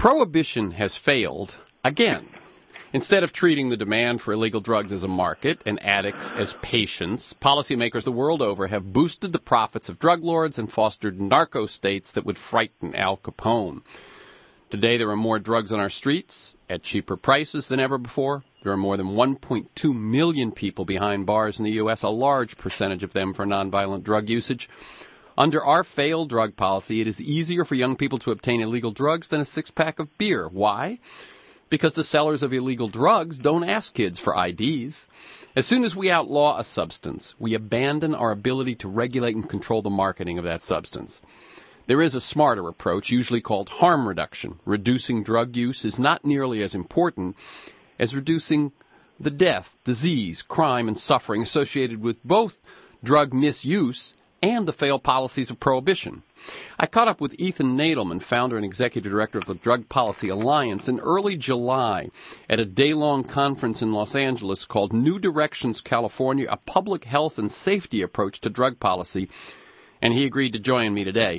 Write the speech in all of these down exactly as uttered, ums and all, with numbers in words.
Prohibition has failed again. Instead of treating the demand for illegal drugs as a market and addicts as patients, policymakers the world over have boosted the profits of drug lords and fostered narco states that would frighten Al Capone. Today there are more drugs on our streets at cheaper prices than ever before. There are more than one point two million people behind bars in the U S, a large percentage of them for nonviolent drug usage. Under our failed drug policy, it is easier for young people to obtain illegal drugs than a six-pack of beer. Why? Because the sellers of illegal drugs don't ask kids for I Ds. As soon as we outlaw a substance, we abandon our ability to regulate and control the marketing of that substance. There is a smarter approach, usually called harm reduction. Reducing drug use is not nearly as important as reducing the death, disease, crime, and suffering associated with both drug misuse and the failed policies of prohibition. I caught up with Ethan Nadelmann, founder and executive director of the Drug Policy Alliance, in early July at a day-long conference in Los Angeles called New Directions California, a public health and safety approach to drug policy, and he agreed to join me today.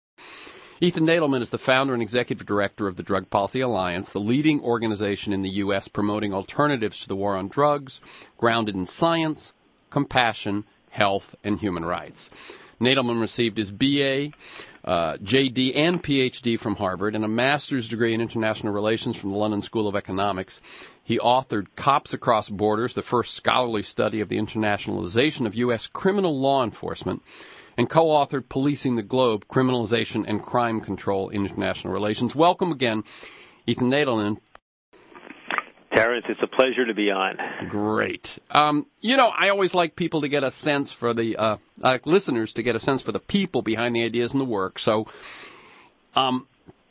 Ethan Nadelmann is the founder and executive director of the Drug Policy Alliance, the leading organization in the U S promoting alternatives to the war on drugs, grounded in science, compassion, health, and human rights. Nadelmann received his B A, uh, J D, and P H D from Harvard, and a master's degree in international relations from the London School of Economics. He authored Cops Across Borders, the first scholarly study of the internationalization of U S criminal law enforcement, and co-authored Policing the Globe, Criminalization and Crime Control in International Relations. Welcome again, Ethan Nadelmann. Terrence, it's a pleasure to be on. Great. Um, you know, I always like people to get a sense for the, uh, I like listeners to get a sense for the people behind the ideas and the work. So, um,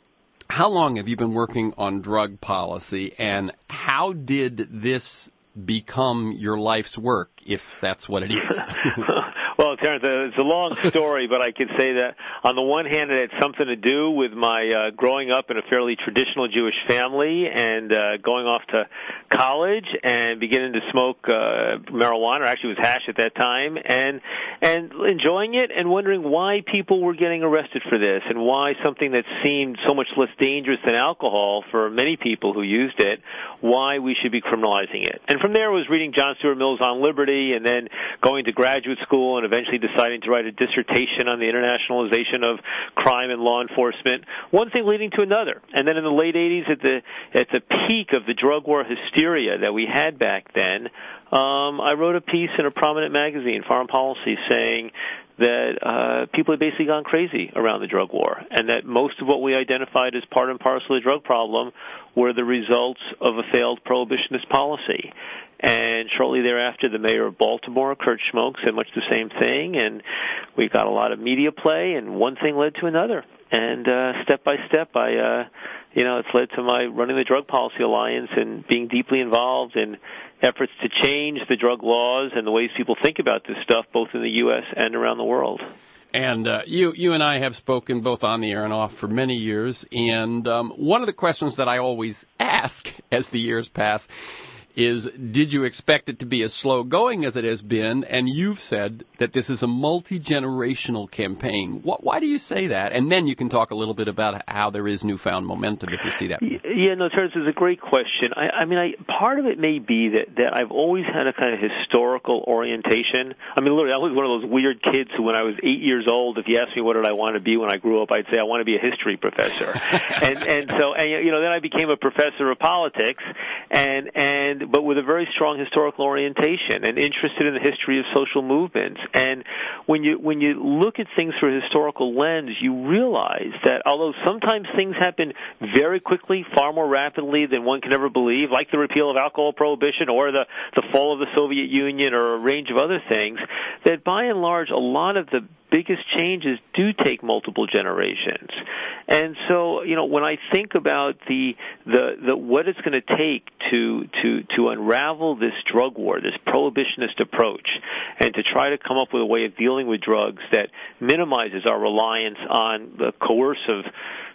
how long have you been working on drug policy, and how did this become your life's work, if that's what it is? Well, Terrence, it's a long story, but I could say that on the one hand, it had something to do with my uh, growing up in a fairly traditional Jewish family and uh, going off to college and beginning to smoke uh, marijuana, or actually it was hash at that time, and and enjoying it and wondering why people were getting arrested for this and why something that seemed so much less dangerous than alcohol for many people who used it, why we should be criminalizing it. And from there, I was reading John Stuart Mill's On Liberty and then going to graduate school and eventually deciding to write a dissertation on the internationalization of crime and law enforcement, one thing leading to another. And then in the late eighties, at the at the peak of the drug war hysteria that we had back then, um, I wrote a piece in a prominent magazine, Foreign Policy, saying that uh, people had basically gone crazy around the drug war, and that most of what we identified as part and parcel of the drug problem were the results of a failed prohibitionist policy. And shortly thereafter, the mayor of Baltimore, Kurt Schmoke, said much the same thing, and we got a lot of media play, and one thing led to another. And uh, step by step, I, uh, you know, it's led to my running the Drug Policy Alliance and being deeply involved in efforts to change the drug laws and the ways people think about this stuff, both in the U S and around the world. And uh, you you and I have spoken both on the air and off for many years, and um, one of the questions that I always ask as the years pass is, did you expect it to be as slow going as it has been? And you've said that this is a multi-generational campaign. What, why do you say that? And then you can talk a little bit about how there is newfound momentum, if you see that. Yeah, no, Terrence, it's a great question. I, I mean, I, part of it may be that, that I've always had a kind of historical orientation. I mean, literally, I was one of those weird kids who, when I was eight years old, if you asked me what did I want to be when I grew up, I'd say I want to be a history professor. and and so, and, you know, then I became a professor of politics, and and but with a very strong historical orientation and interested in the history of social movements. And when you when you look at things through a historical lens, you realize that although sometimes things happen very quickly, far more rapidly than one can ever believe, like the repeal of alcohol prohibition or the, the fall of the Soviet Union or a range of other things, that by and large a lot of the biggest changes do take multiple generations. And so, you know, when I think about the the, the what it's going to take to to to unravel this drug war, this prohibitionist approach, and to try to come up with a way of dealing with drugs that minimizes our reliance on the coercive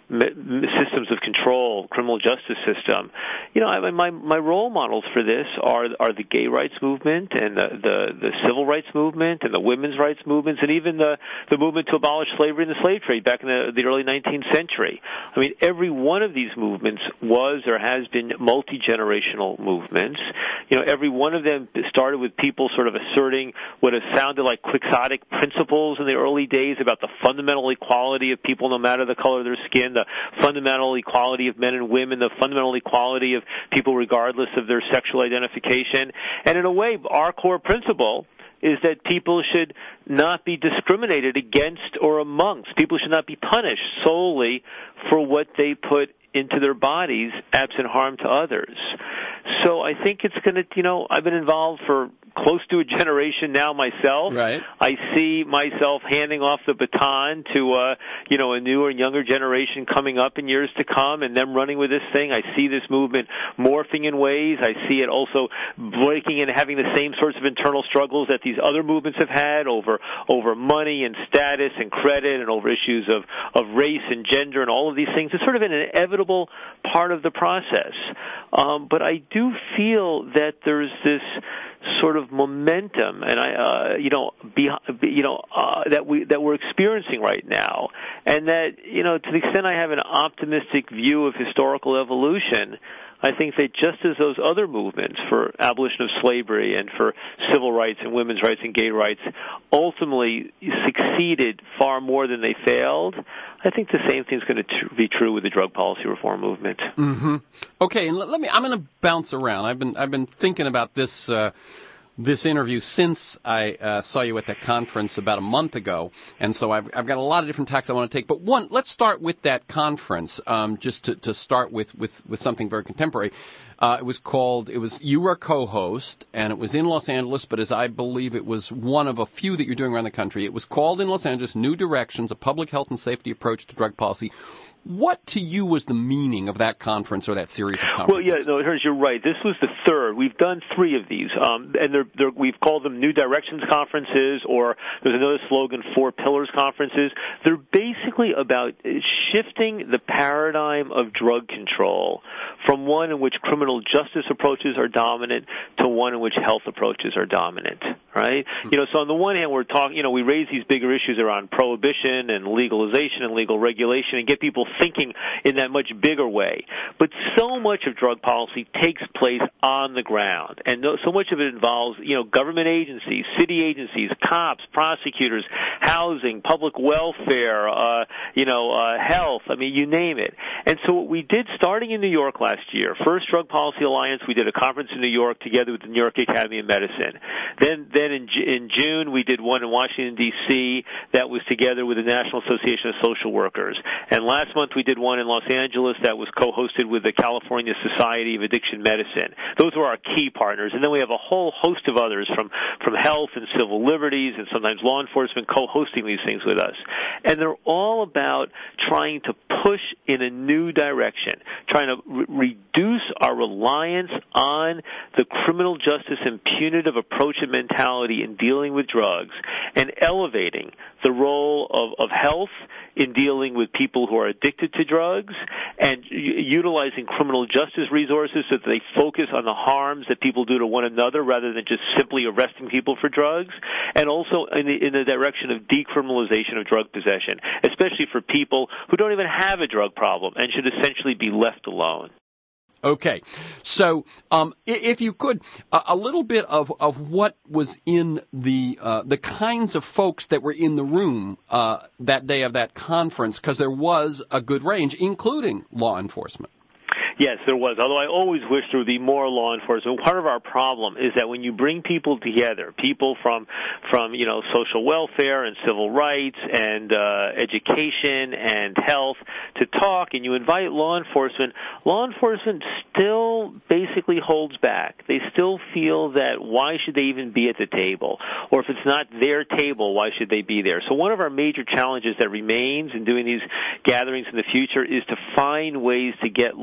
systems of control, criminal justice system. You know, I mean, my my role models for this are are the gay rights movement and the, the the civil rights movement and the women's rights movements and even the the movement to abolish slavery and the slave trade back in the, the early nineteenth century. I mean, every one of these movements was or has been multi-generational movements. You know, every one of them started with people sort of asserting what have sounded like quixotic principles in the early days about the fundamental equality of people no matter the color of their skin, the fundamental equality of men and women, the fundamental equality of people regardless of their sexual identification. And in a way, our core principle is that people should not be discriminated against or amongst. People should not be punished solely for what they put into their bodies, absent harm to others. So I think it's going to, you know, I've been involved for close to a generation now myself. Right. I see myself handing off the baton to, uh, you know, a newer and younger generation coming up in years to come and them running with this thing. I see this movement morphing in ways. I see it also breaking and having the same sorts of internal struggles that these other movements have had over, over money and status and credit and over issues of, of race and gender and all of these things. It's sort of an inevitable part of the process. Um, but I do feel that there's this sort of momentum, and I, uh, you know, be, you know, uh, that we that we're experiencing right now, and that, you know, to the extent I have an optimistic view of historical evolution, I think that just as those other movements for abolition of slavery and for civil rights and women's rights and gay rights ultimately succeeded far more than they failed, I think the same thing is going to t- be true with the drug policy reform movement. Mm-hmm. Okay, and let, let me. I'm going to bounce around. I've been I've been thinking about this uh, this interview since I uh, saw you at that conference about a month ago, and so I've I've got a lot of different tacks I want to take. But one, let's start with that conference. Um, just to, to start with, with, with something very contemporary. Uh, it was called, it was, you were a co-host, and it was in Los Angeles, but as I believe it was one of a few that you're doing around the country. It was called in Los Angeles, New Directions, a Public Health and Safety Approach to Drug Policy. What to you was the meaning of that conference or that series of conferences? Well, yeah, no, Ernst, you're right. This was the third. We've done three of these, um, and they're, they're, we've called them New Directions conferences, or there's another slogan, Four Pillars conferences. They're basically about shifting the paradigm of drug control from one in which criminal justice approaches are dominant to one in which health approaches are dominant, right? Mm-hmm. You know, so on the one hand, we're talking, you know, we raise these bigger issues around prohibition and legalization and legal regulation and get people thinking in that much bigger way. But so much of drug policy takes place on the ground, and so much of it involves, you know, government agencies, city agencies, cops, prosecutors, housing, public welfare, uh, you know, uh, health, I mean, you name it. And so what we did, starting in New York last year, first Drug Policy Alliance, we did a conference in New York together with the New York Academy of Medicine. Then, then in, in June, we did one in Washington, D C that was together with the National Association of Social Workers. And last month, we did one in Los Angeles that was co-hosted with the California Society of Addiction Medicine. Those were our key partners. And then we have a whole host of others from, from health and civil liberties and sometimes law enforcement co-hosting these things with us. And they're all about trying to push in a new direction, trying to re- reduce our reliance on the criminal justice and punitive approach and mentality in dealing with drugs, and elevating the role of, of health in dealing with people who are addicted to drugs, and utilizing criminal justice resources so that they focus on the harms that people do to one another rather than just simply arresting people for drugs, and also in the, in the direction of decriminalization of drug possession, especially for people who don't even have a drug problem and should essentially be left alone. Okay, so um, if you could, uh, a little bit of, of what was in the uh, the kinds of folks that were in the room uh, that day of that conference, because there was a good range, including law enforcement. Yes, there was, although I always wish there would be more law enforcement. Part of our problem is that when you bring people together, people from, from you know, social welfare and civil rights and uh, education and health to talk, and you invite law enforcement, law enforcement still basically holds back. They still feel that why should they even be at the table? Or if it's not their table, why should they be there? So one of our major challenges that remains in doing these gatherings in the future is to find ways to get law enforcement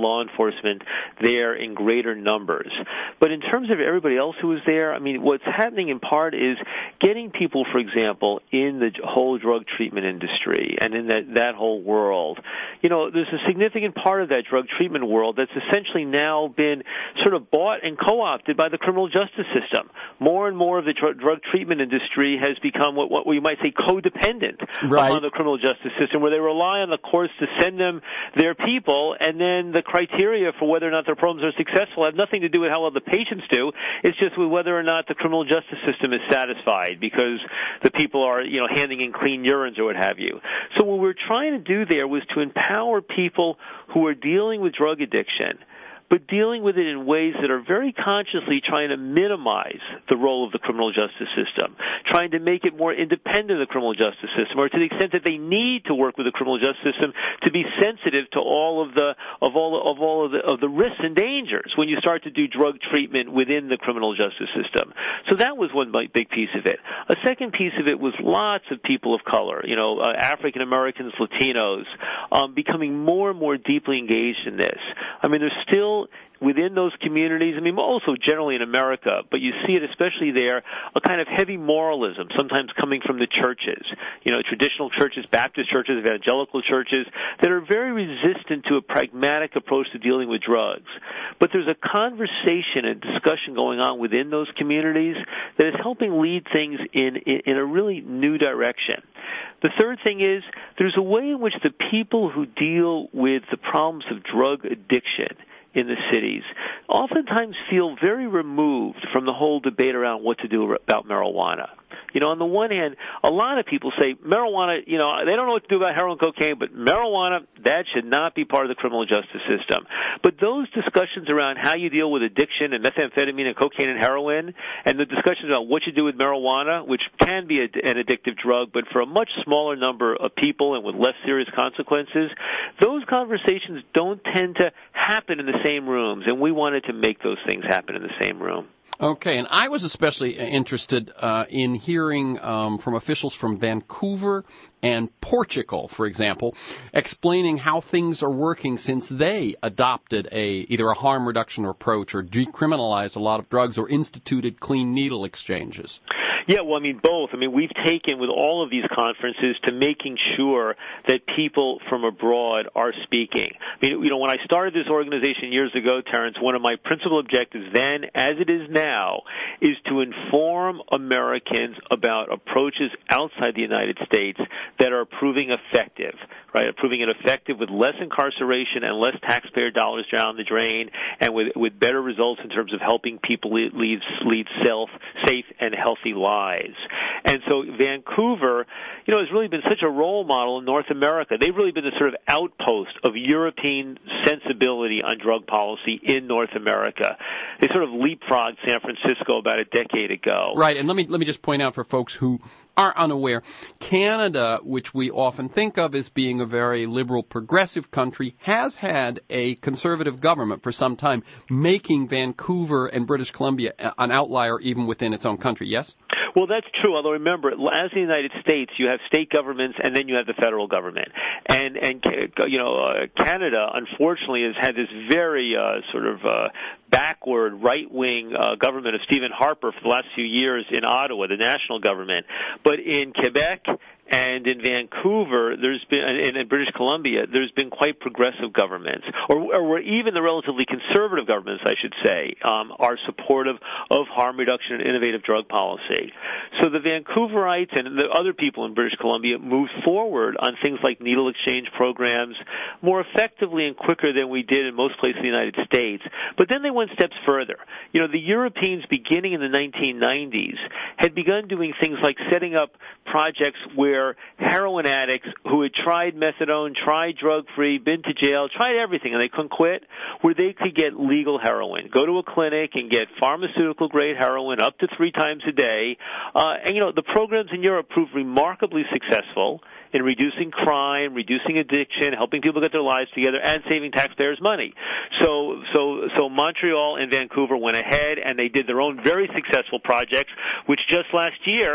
enforcement there in greater numbers. But in terms of everybody else who was there, I mean, what's happening in part is getting people, for example, in the whole drug treatment industry and in that, that whole world. You know, there's a significant part of that drug treatment world that's essentially now been sort of bought and co-opted by the criminal justice system. More and more of the dr- drug treatment industry has become what, what we might say codependent right. upon the criminal justice system, where they rely on the courts to send them their people, and then the criteria for whether or not their programs are successful have nothing to do with how well the patients do. It's just with whether or not the criminal justice system is satisfied because the people are, you know, handing in clean urines or what have you. So what we're trying to do there was to empower people who are dealing with drug addiction, but dealing with it in ways that are very consciously trying to minimize the role of the criminal justice system, trying to make it more independent of the criminal justice system, or to the extent that they need to work with the criminal justice system to be sensitive to all of the of all of all of the of the risks and dangers when you start to do drug treatment within the criminal justice system. So that was one big piece of it. A second piece of it was lots of people of color, you know, uh, African Americans, Latinos, um, becoming more and more deeply engaged in this. I mean, there's still within those communities, I mean, also generally in America, but you see it especially there, a kind of heavy moralism, sometimes coming from the churches, you know, traditional churches, Baptist churches, evangelical churches, that are very resistant to a pragmatic approach to dealing with drugs. But there's a conversation and discussion going on within those communities that is helping lead things in, in, in a really new direction. The third thing is there's a way in which the people who deal with the problems of drug addiction in the cities oftentimes feel very removed from the whole debate around what to do about marijuana. You know, on the one hand, a lot of people say marijuana, you know, they don't know what to do about heroin, cocaine, but marijuana, that should not be part of the criminal justice system. But those discussions around how you deal with addiction and methamphetamine and cocaine and heroin, and the discussions about what you do with marijuana, which can be a, an addictive drug, but for a much smaller number of people and with less serious consequences, those conversations don't tend to happen in the same rooms, and we wanted to make those things happen in the same room. Okay, and I was especially interested uh, in hearing um, from officials from Vancouver and Portugal, for example, explaining how things are working since they adopted a either a harm reduction approach or decriminalized a lot of drugs or instituted clean needle exchanges. Yeah, well, I mean, both. I mean, we've taken with all of these conferences to making sure that people from abroad are speaking. I mean, you know, when I started this organization years ago, Terrence, one of my principal objectives then, as it is now, is to inform Americans about approaches outside the United States that are proving effective, right? Proving it effective with less incarceration and less taxpayer dollars down the drain, and with with better results in terms of helping people lead, lead, lead self, safe and healthy lives. And so Vancouver, you know, has really been such a role model in North America. They've really been the sort of outpost of European sensibility on drug policy in North America. They sort of leapfrogged San Francisco about a decade ago. Right, and let me let me just point out for folks who are unaware, Canada, which we often think of as being a very liberal, progressive country, has had a conservative government for some time, making Vancouver and British Columbia an outlier even within its own country, yes? Well, that's true, although remember, as in the United States, you have state governments and then you have the federal government. And, and you know, uh, Canada, unfortunately, has had this very uh, sort of uh, backward, right-wing uh, government of Stephen Harper for the last few years in Ottawa, the national government. But in Quebec and in Vancouver, there's been, and in British Columbia, there's been quite progressive governments, or, or even the relatively conservative governments, I should say, um, are supportive of harm reduction and innovative drug policy. So the Vancouverites and the other people in British Columbia moved forward on things like needle exchange programs more effectively and quicker than we did in most places in the United States. But then they went steps further. You know, the Europeans, beginning in the nineteen nineties, had begun doing things like setting up projects where heroin addicts who had tried methadone, tried drug-free, been to jail, tried everything, and they couldn't quit, where they could get legal heroin, go to a clinic and get pharmaceutical-grade heroin up to three times a day. Uh, and, you know, the programs in Europe proved remarkably successful in reducing crime, reducing addiction, helping people get their lives together, and saving taxpayers money. So, so, so Montreal and Vancouver went ahead and they did their own very successful projects, which just last year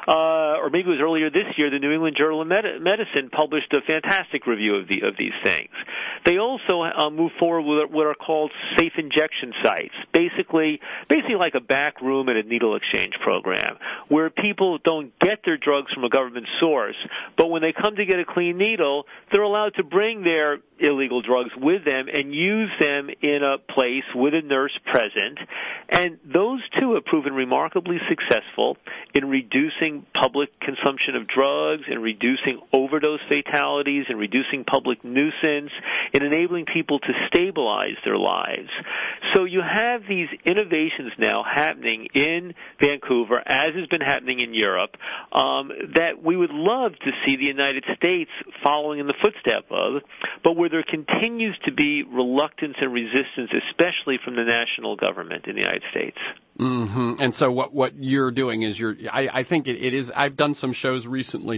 uh, or maybe it was earlier this year, the New England Journal of Medi- Medicine published a fantastic review of the of these things. They also uh, move forward with what are called safe injection sites, basically, basically like a back room at a needle exchange program, where people don't get their drugs from a government source, but when they come to get a clean needle, they're allowed to bring their illegal drugs with them and use them in a place with a nurse present. And those two have proven remarkably successful in reducing public consumption of drugs, in reducing overdose fatalities, in reducing public nuisance, in enabling people to stabilize their lives. So you have these innovations now happening in Vancouver, as has been happening in Europe, um, that we would love to see the United States following in the footstep of, but where there continues to be reluctance and resistance, especially from the national government in the United States. Mm-hmm. And so what, what you're doing is you're, I, I think it, it is, I've done some shows recently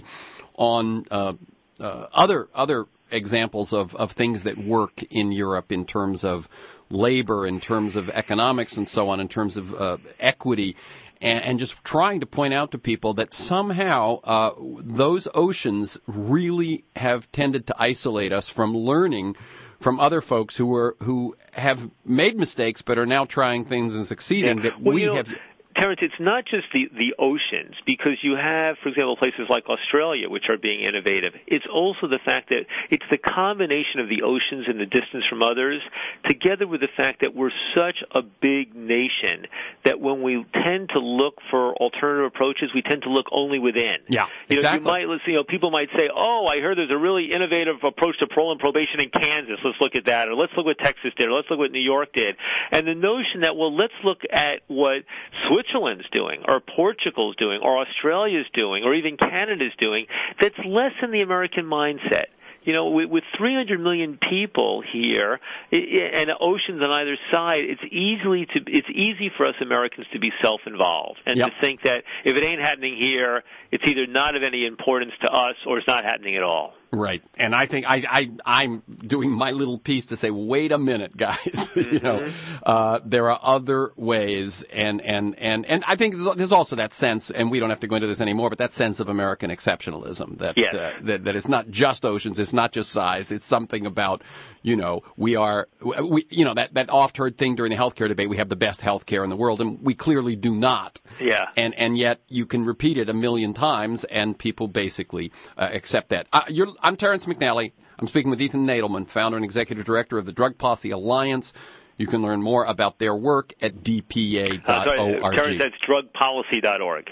on uh, uh, other other examples of, of things that work in Europe in terms of labor, in terms of economics and so on, in terms of uh, equity. And, and just trying to point out to people that somehow uh, those oceans really have tended to isolate us from learning from other folks who are who have made mistakes but are now trying things and succeeding. Yeah. That well, we you know, have. Terrence, it's not just the, the oceans, because you have, for example, places like Australia, which are being innovative. It's also the fact that it's the combination of the oceans and the distance from others, together with the fact that we're such a big nation that when we tend to look for alternative approaches, we tend to look only within. Yeah, you know, exactly. You might, you know, people might say, oh, I heard there's a really innovative approach to parole and probation in Kansas. Let's look at that. Or let's look what Texas did. Or let's look what New York did. And the notion that, well, let's look at what Switzerland's doing, or Portugal's doing, or Australia's doing, or even Canada's doing, that's less in the American mindset. You know, with, with three hundred million people here it, and oceans on either side, it's easily to it's easy for us Americans to be self-involved and yep. to think that if it ain't happening here, it's either not of any importance to us or it's not happening at all. Right, and I think I, I I'm doing my little piece to say, wait a minute, guys. Mm-hmm. you know, uh, there are other ways, and and and and I think there's also that sense, and we don't have to go into this anymore, but that sense of American exceptionalism that yes. uh, that that it's not just oceans, it's not just size, it's something about, you know, we are we you know that that oft heard thing during the healthcare debate, we have the best healthcare in the world, and we clearly do not. Yeah, and and yet you can repeat it a million times, and people basically uh, accept that. Uh, you're I'm Terrence McNally. I'm speaking with Ethan Nadelmann, founder and executive director of the Drug Policy Alliance. You can learn more about their work at d p a dot org. Uh, Terrence, that's drug policy dot org.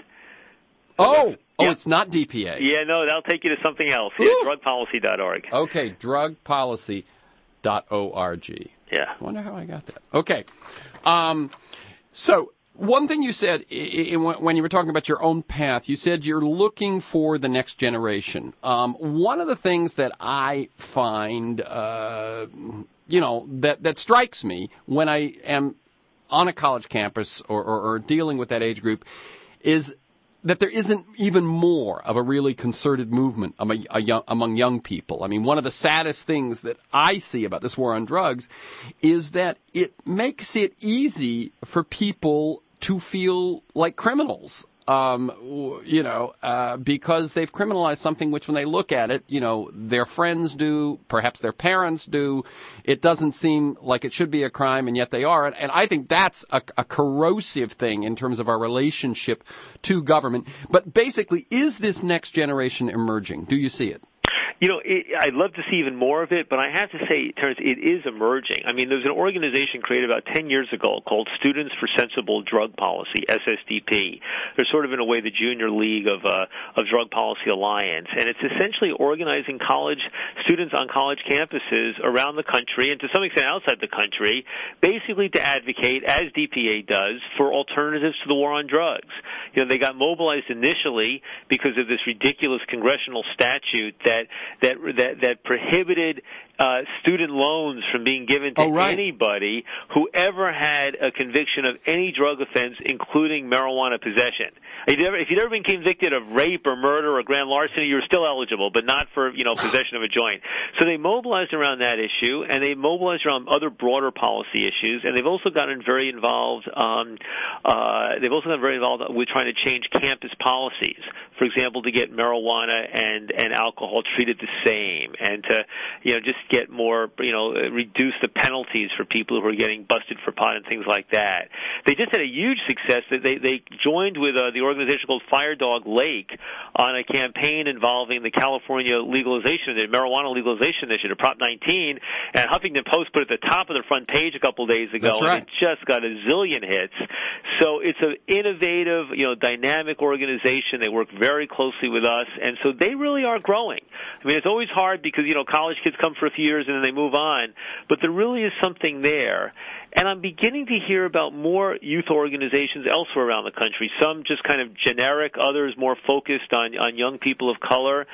Oh, oh, yeah. It's not D P A. Yeah, no, that'll take you to something else. Yeah, drug policy dot org. Okay, drug policy dot org. Yeah. I wonder how I got that. Okay. Um, so... One thing you said when you were talking about your own path, you said you're looking for the next generation. Um, one of the things that I find, uh, you know, that, that strikes me when I am on a college campus or, or, or dealing with that age group is that there isn't even more of a really concerted movement among, a young, among young people. I mean, one of the saddest things that I see about this war on drugs is that it makes it easy for people to feel like criminals, um, you know, uh, because they've criminalized something which when they look at it, you know, their friends do, perhaps their parents do. It doesn't seem like it should be a crime, and yet they are. And, and I think that's a, a corrosive thing in terms of our relationship to government. But basically, is this next generation emerging? Do you see it? You know, it, I'd love to see even more of it, but I have to say, Terrence, it is emerging. I mean, there's an organization created about ten years ago called Students for Sensible Drug Policy, S S D P. They're sort of, in a way, the junior league of uh, of Drug Policy Alliance, and it's essentially organizing college students on college campuses around the country, and to some extent outside the country, basically to advocate, as D P A does, for alternatives to the war on drugs. You know, they got mobilized initially because of this ridiculous congressional statute that that that, that prohibited uh, student loans from being given to oh, right. anybody who ever had a conviction of any drug offense, including marijuana possession. If you'd, ever, if you'd ever been convicted of rape or murder or grand larceny, you were still eligible, but not for, you know, possession of a joint. So they mobilized around that issue, and they mobilized around other broader policy issues, and they've also gotten very involved. Um, uh, they've also gotten very involved with trying to change campus policies. For example, to get marijuana and and alcohol treated the same, and to, you know, just get more, you know, reduce the penalties for people who are getting busted for pot and things like that. They just had a huge success. They they joined with uh, the organization called Fire Dog Lake on a campaign involving the California legalization, the marijuana legalization initiative, Prop nineteen, and Huffington Post put it at the top of their front page a couple of days ago. That's right. And it just got a zillion hits. So it's an innovative, you know, dynamic organization. They work very closely with us, and so they really are growing. I mean, it's always hard because, you know, college kids come for a few years and then they move on, but there really is something there. And I'm beginning to hear about more youth organizations elsewhere around the country, some just kind of generic, others more focused on, on young people of color.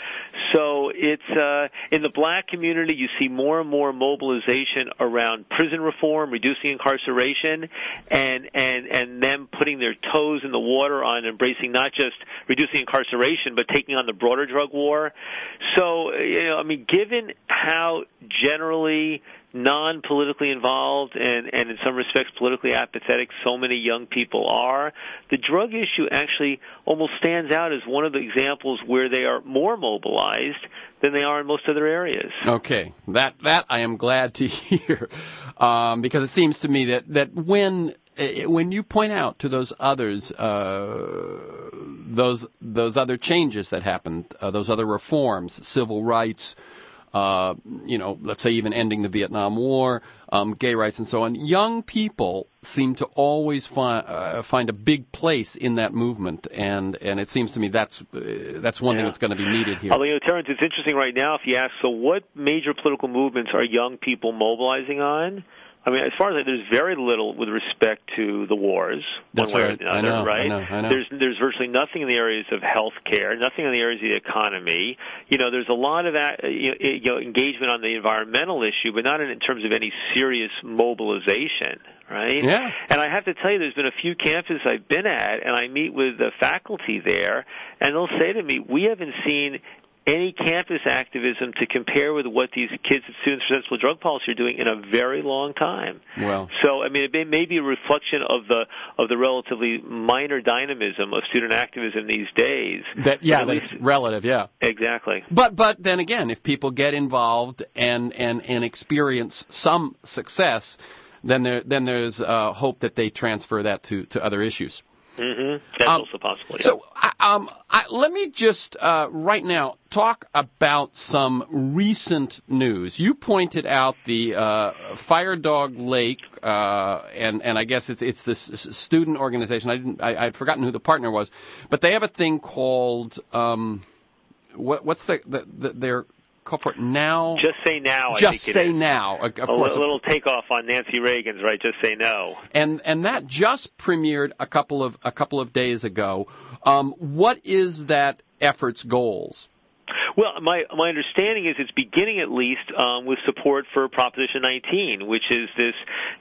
So it's, uh, in the black community, you see more and more mobilization around prison reform, reducing incarceration, and, and, and them putting their toes in the water on embracing not just reducing incarceration, but taking on the broader drug war. So, you know, I mean, given how generally non-politically involved and, and in some respects politically apathetic so many young people are, the drug issue actually almost stands out as one of the examples where they are more mobilized than they are in most other areas. Okay, that that I am glad to hear, um, because it seems to me that, that when when you point out to those others, uh, those those other changes that happened, uh, those other reforms, civil rights, Uh, you know, let's say even ending the Vietnam War, um, gay rights and so on, young people seem to always find uh, find a big place in that movement, and, and it seems to me that's uh, that's one yeah. thing that's going to be needed here. Although, you know, Terrence, it's interesting right now if you ask, so what major political movements are young people mobilizing on? I mean, as far as I, there's very little with respect to the wars, That's one way right. or another, I know, right? I know, I know. There's there's virtually nothing in the areas of health care, nothing in the areas of the economy. You know, there's a lot of uh, you know, engagement on the environmental issue, but not in, in terms of any serious mobilization, right? Yeah. And I have to tell you, there's been a few campuses I've been at, and I meet with the faculty there, and they'll say to me, we haven't seen any campus activism to compare with what these kids at Students for Sensible Drug Policy are doing in a very long time. Well, so I mean, it may, may be a reflection of the of the relatively minor dynamism of student activism these days. That yeah, that's least, relative, yeah, exactly. But but then again, if people get involved and and and experience some success, then there then there's uh, hope that they transfer that to to other issues. Mm-hmm. That's um, also possible. Yeah. So, um, I, let me just uh, right now talk about some recent news. You pointed out the uh, Fire Dog Lake, uh, and and I guess it's it's this student organization. I didn't, I, I'd forgotten who the partner was, but they have a thing called um, what, what's the, the, the their call for it now? Just Say Now. I Just think Say it is. Now. Of a course, a little takeoff on Nancy Reagan's, right? Just Say No. And and that just premiered a couple of a couple of days ago. Um, what is that effort's goals? Well, my my understanding is it's beginning at least um, with support for Proposition nineteen, which is this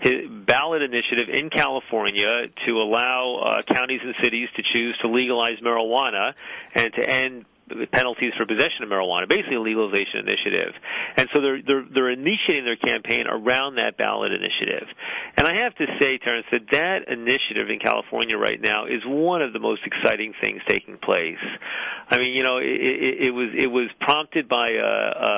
ballot initiative in California to allow uh, counties and cities to choose to legalize marijuana and to end penalties for possession of marijuana, basically a legalization initiative. And so they're, they're, they're initiating their campaign around that ballot initiative. And I have to say, Terrence, that that initiative in California right now is one of the most exciting things taking place. I mean, you know, it, it, it was it was prompted by a,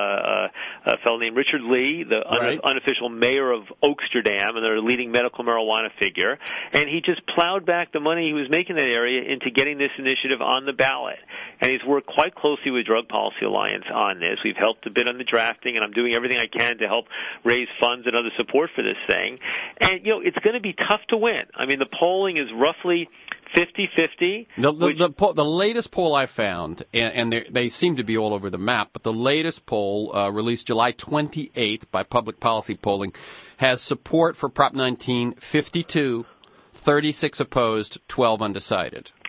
a, a fellow named Richard Lee, the right. un, unofficial mayor of Oaksterdam, and their leading medical marijuana figure, and he just plowed back the money he was making in that area into getting this initiative on the ballot. And he's worked quite closely with Drug Policy Alliance on this. We've helped a bit on the drafting, and I'm doing everything I can to help raise funds and other support for this thing. And, you know, it's going to be tough to win. I mean, the polling is roughly fifty-fifty. The, the, which... the, poll, the latest poll I found, and, and they seem to be all over the map, but the latest poll uh, released July twenty-eighth by Public Policy Polling has support for Prop nineteen, fifty-two, thirty-six opposed, twelve undecided.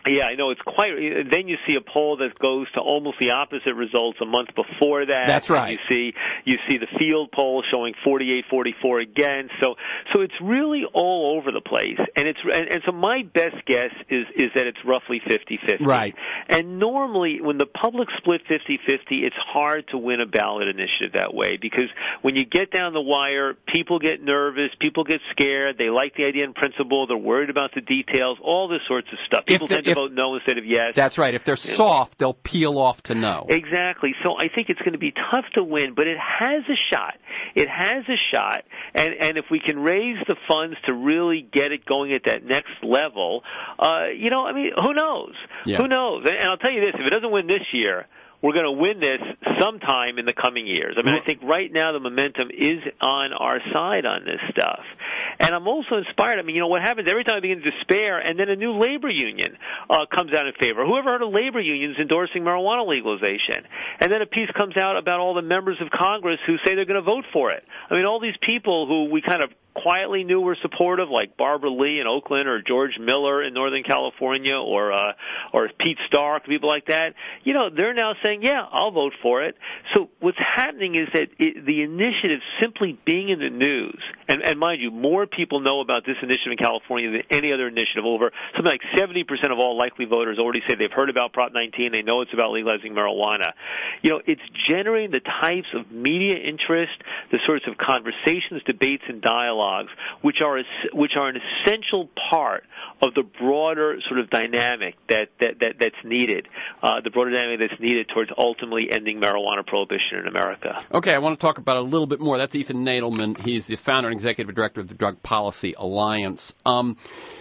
Yeah, I know it's quite. Then you see a poll that goes to almost the opposite results a month before that. That's right. You see, you see the field poll showing forty-eight forty-four against. So, so it's really all over the place. And it's and, and so my best guess is is that it's roughly fifty-fifty. Right. And normally, when the public split fifty-fifty, it's hard to win a ballot initiative that way because when you get down the wire, people get nervous, people get scared. They like the idea in principle. They're worried about the details. All this sorts of stuff. People the, tend to vote no instead of yes. That's right. If they're soft, they'll peel off to no. Exactly. So I think it's going to be tough to win, but it has a shot. It has a shot, and and if we can raise the funds to really get it going at that next level, uh, you know, I mean, who knows? Yeah. Who knows? And I'll tell you this: if it doesn't win this year, we're going to win this sometime in the coming years. I mean, I think right now the momentum is on our side on this stuff. And I'm also inspired. I mean, you know, what happens every time I begin to despair, and then a new labor union uh, comes out in favor. Whoever heard of labor unions endorsing marijuana legalization? And then a piece comes out about all the members of Congress who say they're going to vote for it. I mean, all these people who we kind of quietly knew were supportive, like Barbara Lee in Oakland or George Miller in Northern California or uh, or Pete Stark, people like that, you know, they're now saying, yeah, I'll vote for it. So what's happening is that it, the initiative simply being in the news, and, and mind you, more people know about this initiative in California than any other initiative. Over something like seventy percent of all likely voters already say they've heard about Prop nineteen, they know it's about legalizing marijuana. You know, it's generating the types of media interest, the sorts of conversations, debates, and dialogue which are which are an essential part of the broader sort of dynamic that, that, that that's needed, uh, the broader dynamic that's needed towards ultimately ending marijuana prohibition in America. Okay, I want to talk about it a little bit more. That's Ethan Nadelmann. He's the founder and executive director of the Drug Policy Alliance. Um,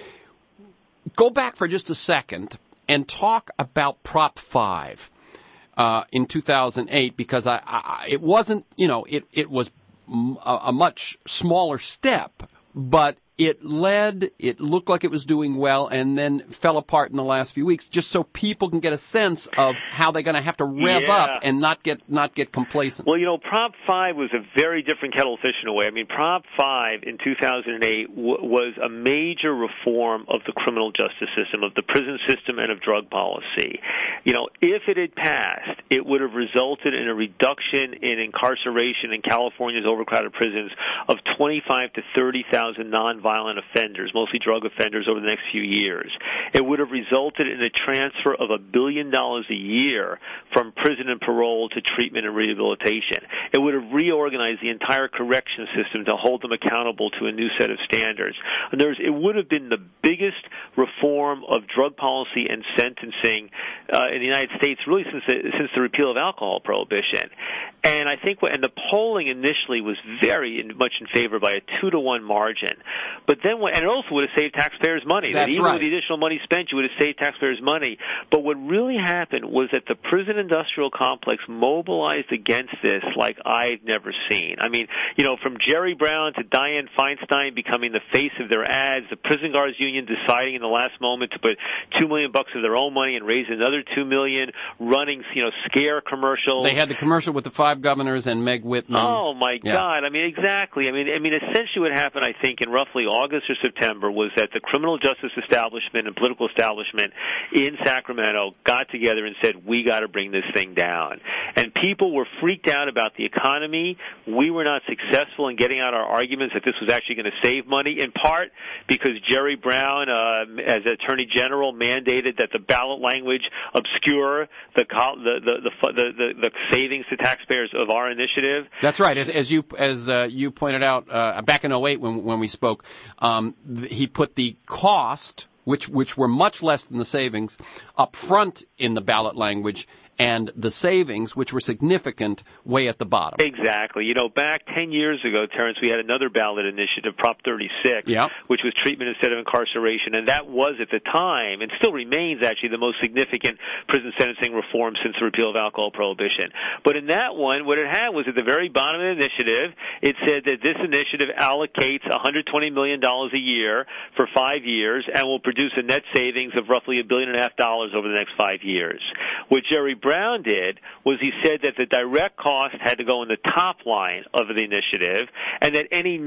go back for just a second and talk about Prop five uh, in two thousand eight, because I, I, it wasn't, you know, it, it was a, a much smaller step, but it led, it looked like it was doing well, and then fell apart in the last few weeks, just so people can get a sense of how they're going to have to rev yeah. up and not get not get complacent. Well, you know, Prop five was a very different kettle of fish in a way. I mean, Prop five in two thousand eight w- was a major reform of the criminal justice system, of the prison system, and of drug policy. You know, if it had passed, it would have resulted in a reduction in incarceration in California's overcrowded prisons of twenty-five to thirty thousand nonviolent offenders, mostly drug offenders, over the next few years. It would have resulted in a transfer of a billion dollars a year from prison and parole to treatment and rehabilitation. It would have reorganized the entire correction system to hold them accountable to a new set of standards. And there's, it would have been the biggest reform of drug policy and sentencing uh, in the United States really since the, since the repeal of alcohol prohibition. And I think, and the polling initially was very much in favor by a two to one margin. But then, and it also would have saved taxpayers money. That's that even right. with the additional money spent, you would have saved taxpayers money. But what really happened was that the prison industrial complex mobilized against this like I've never seen. I mean, you know, from Jerry Brown to Dianne Feinstein becoming the face of their ads, the prison guards union deciding in the last moment to put two million bucks of their own money and raise another two million, running, you know, scare commercials. They had the commercial with the five governors and Meg Whitman. Oh my yeah. God! I mean, exactly. I mean, I mean, essentially, what happened, I think, in roughly August or September, was that the criminal justice establishment and political establishment in Sacramento got together and said, we got to bring this thing down. And people were freaked out about the economy. We were not successful in getting out our arguments that this was actually going to save money, in part because Jerry Brown, uh, as Attorney General, mandated that the ballot language obscure the the the the, the, the, the savings to taxpayers of our initiative. That's right. As, as you as uh, you pointed out uh, back in oh eight when when we spoke, um, th- he put the cost, which which were much less than the savings, up front in the ballot language, and the savings, which were significant, way at the bottom. Exactly. You know, back ten years ago, Terrence, we had another ballot initiative, Prop thirty-six, yeah. which was treatment instead of incarceration, and that was at the time, and still remains actually, the most significant prison sentencing reform since the repeal of alcohol prohibition. But in that one, what it had was at the very bottom of the initiative, it said that this initiative allocates one hundred twenty million dollars a year for five years and will produce a net savings of roughly a billion and a half dollars over the next five years. What Jerry Brown did was he said that the direct cost had to go in the top line of the initiative, and that any net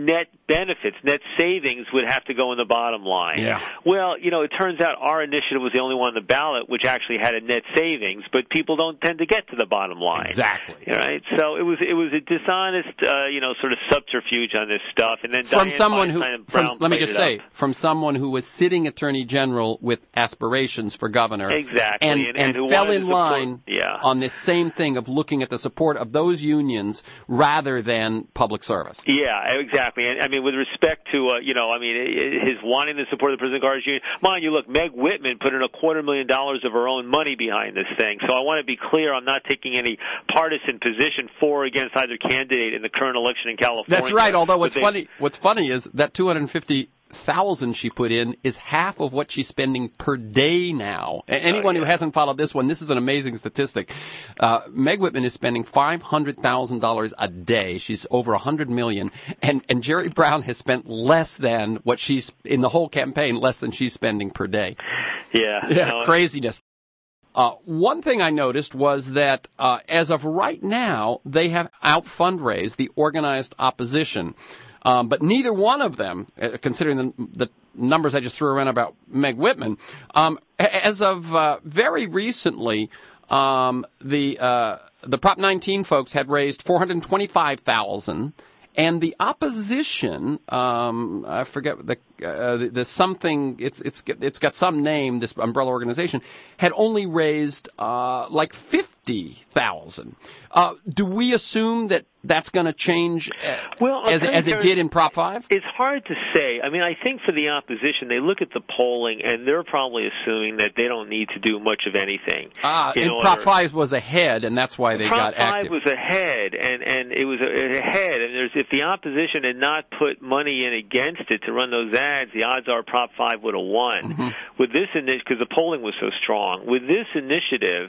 benefits, net savings would have to go in the bottom line. Yeah. Well, you know, it turns out our initiative was the only one on the ballot which actually had a net savings, but people don't tend to get to the bottom line. Exactly. Right? So it was it was a dishonest, uh, you know, sort of subterfuge on this stuff. And then from Dianne someone who, Feinstein and from, Brown let me played just it say, up. from someone who was sitting attorney general with aspirations for governor, Exactly. and, And- and, and who fell wanted in to support- line yeah. on this same thing of looking at the support of those unions rather than public service. Yeah, exactly. And I mean, with respect to, uh, you know, I mean, his wanting to support the prison guards union. Mind you, look, Meg Whitman put in a quarter million dollars of her own money behind this thing. So I want to be clear, I'm not taking any partisan position for or against either candidate in the current election in California. That's right. Although what's they, funny, what's funny is that two hundred fifty thousand she put in is half of what she's spending per day now. Anyone oh, yeah. who hasn't followed this one, this is an amazing statistic. Uh, Meg Whitman is spending five hundred thousand dollars a day. She's over one hundred million dollars. And, and Jerry Brown has spent less than what she's, in the whole campaign, less than she's spending per day. Yeah. Yeah, no, craziness. Uh, one thing I noticed was that uh, as of right now, they have out-fundraised the organized opposition. Um, but neither one of them, uh, considering the, the numbers I just threw around about Meg Whitman, um, as of uh, very recently, um, the uh, the Prop nineteen folks had raised four hundred twenty-five thousand dollars, and the opposition, um, I forget the, uh, the the something, it's it's it's got some name, this umbrella organization, had only raised uh, like fifty thousand dollars. Uh, do we assume that that's going to change uh, well, as, as it did in Prop five? It's hard to say. I mean, I think for the opposition, they look at the polling, and they're probably assuming that they don't need to do much of anything. Ah, and order. Prop five was ahead, and that's why they Prop got active. Prop five was ahead, and, and it was ahead. And there's if the opposition had not put money in against it to run those ads, the odds are Prop five would have won. Mm-hmm. With this initiative, because the polling was so strong. With this initiative,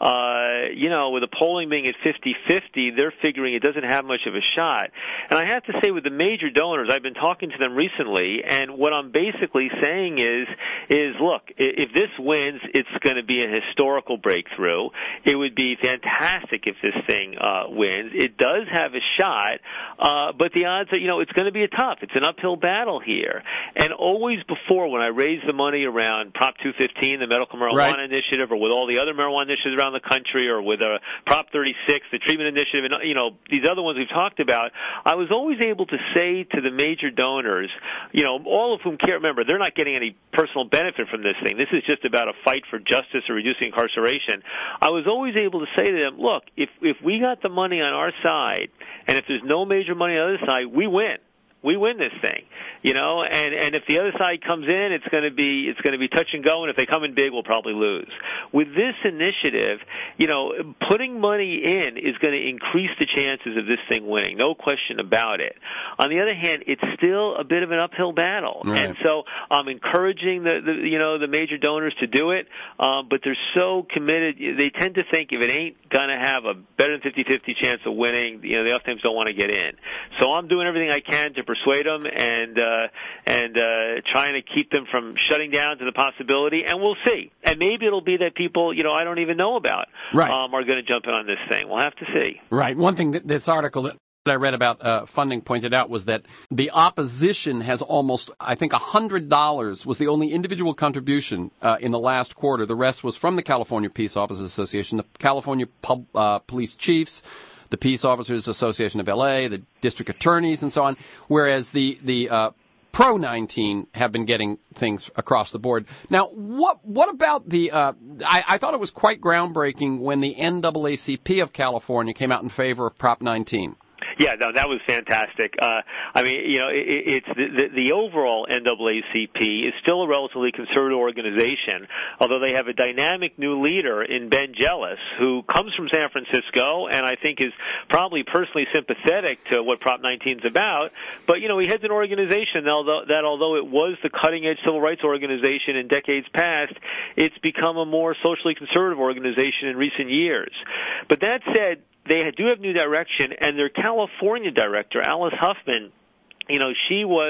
uh, you know, with the polling being at fifty-fifty, they're figuring it doesn't have much of a shot. And I have to say, with the major donors, I've been talking to them recently, and what I'm basically saying is, is look, if this wins, it's going to be a historical breakthrough. It would be fantastic if this thing uh, wins. It does have a shot, uh, but the odds are, you know, it's going to be a tough. It's an uphill battle here. And always before, when I raised the money around Prop two fifteen, the medical marijuana right. initiative, or with all the other marijuana initiatives around the country, or with uh, Prop thirty-six, the treatment initiative, and you know these other ones we've talked about, I was always able to say to the major donors, you know, all of whom care. Remember, they're not getting any personal benefit from this thing. This is just about a fight for justice or reducing incarceration. I was always able to say to them, look, if if we got the money on our side, and if there's no major money on the other side, we win. We win this thing, you know, and, and if the other side comes in, it's going to be, it's going to be touch and go, and if they come in big, we'll probably lose. With this initiative, you know, putting money in is going to increase the chances of this thing winning, no question about it. On the other hand, it's still a bit of an uphill battle. Right. And so I'm encouraging the, the, you know, the major donors to do it, um, but they're so committed, they tend to think if it ain't going to have a better than fifty-fifty chance of winning, you know, they oftentimes don't want to get in. So I'm doing everything I can to persuade them and uh, and uh, trying to keep them from shutting down to the possibility, and we'll see. And maybe it'll be that people, you know, I don't even know about, right. um, are going to jump in on this thing. We'll have to see. Right. One thing that this article that I read about uh, funding pointed out was that the opposition has almost, I think, one hundred dollars was the only individual contribution uh, in the last quarter. The rest was from the California Peace Officers Association, the California Pub, uh, Police Chiefs, the Peace Officers Association of L A, the district attorneys, and so on, whereas the, the uh, Pro nineteen have been getting things across the board. Now, what what about the, uh, I, I thought it was quite groundbreaking when the N double A C P of California came out in favor of Prop nineteen. Yeah, no, that was fantastic. Uh, I mean, you know, it, it's the, the, the overall N double A C P is still a relatively conservative organization, although they have a dynamic new leader in Ben Jealous, who comes from San Francisco and I think is probably personally sympathetic to what Prop nineteen is about. But, you know, he heads an organization that although, that although it was the cutting-edge civil rights organization in decades past, it's become a more socially conservative organization in recent years. But that said, they do have new direction, and their California director, Alice Huffman, you know, she was,